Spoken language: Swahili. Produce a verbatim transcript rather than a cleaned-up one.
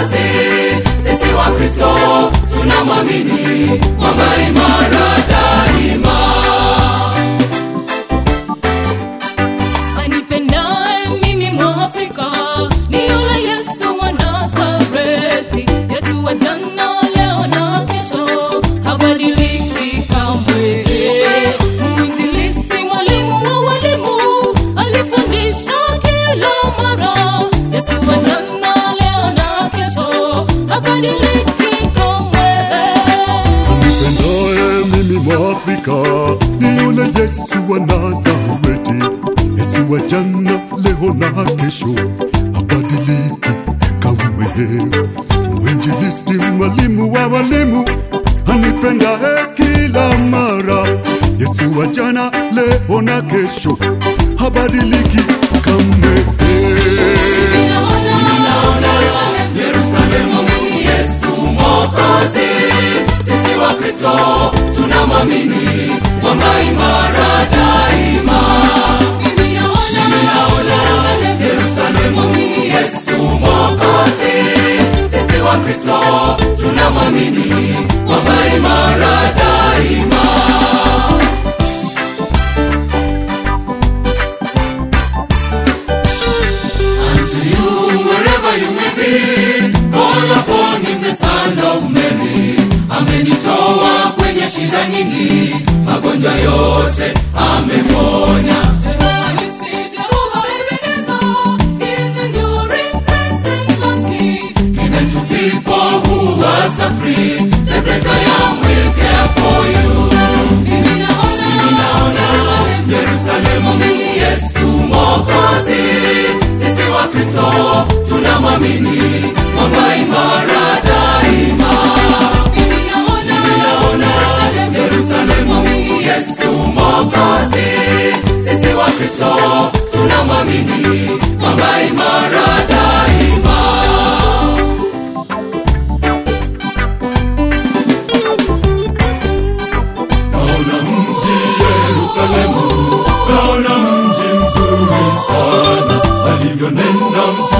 Mwokozi. Sisi wa Kristo tunamwamini, mwamba imara daima. Anipendaye mimi Mwafrika ni yule Yesu wa Nazareti. Yesu wa jana, leo na kesho, habadiliki kamwe. Mwinjilisti, mwalimu wa walimu, alifundisha kila mara. Yesu wa jana, leo na kesho, habadiliki kamwe. Anipendaye mimi Mwafrika ni yule Yesu wa Nazareti. Yesu wa jana, leo na kesho, habadiliki kamwe. Mwinjilisti, mwalimu wa walimu, anipendaye kila mara. Yesu wa jana, leo na kesho, habadiliki kamwe. Ninaona Yerusalemu, Yesu Mwokozi. Sisi wa Kristo tunamwamini, mwamba imara daima. Ninaona Yerusalemu, Yesu Mwokozi. Sisi wa Kristo tunamwamini, mwamba imara daima. Unto you, wherever you may be, call upon him, the Son of Mary. Amenitoa kwenye shida nyingi, magonjwa yote ameponya. Given to people who are suffering, the great I am will care for you. Ninaona Yerusalemu, Yesu Mwokozi. Sisi wa Kristo tunamwamini, mwamba imara daima. Ninaona Yerusalemu, Yesu Mwokozi. Sisi wa Kristo tunamwamini, mwamba imara daima. Naona mji Yerusalemu, naona mji mzuri sana, alivyonena